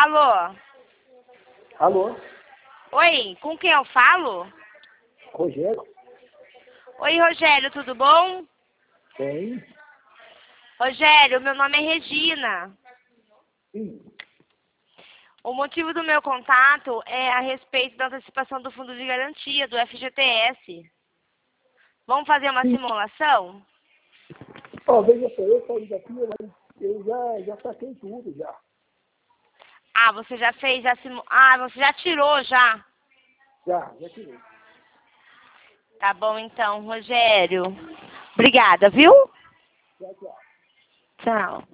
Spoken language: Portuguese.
Alô? Alô? Oi, com quem eu falo? Rogério? Oi, Rogério, tudo bom? Tem? Rogério, meu nome é Regina. Sim. O motivo do meu contato é a respeito da antecipação do fundo de garantia, do FGTS. Vamos fazer uma simulação? Ó, veja só, eu saí daqui, mas eu já saquei tudo já. Ah, você já fez a Ah, você já tirou já? Já tirei. Tá bom então, Rogério. Obrigada, viu? Tchau, tchau. Tchau.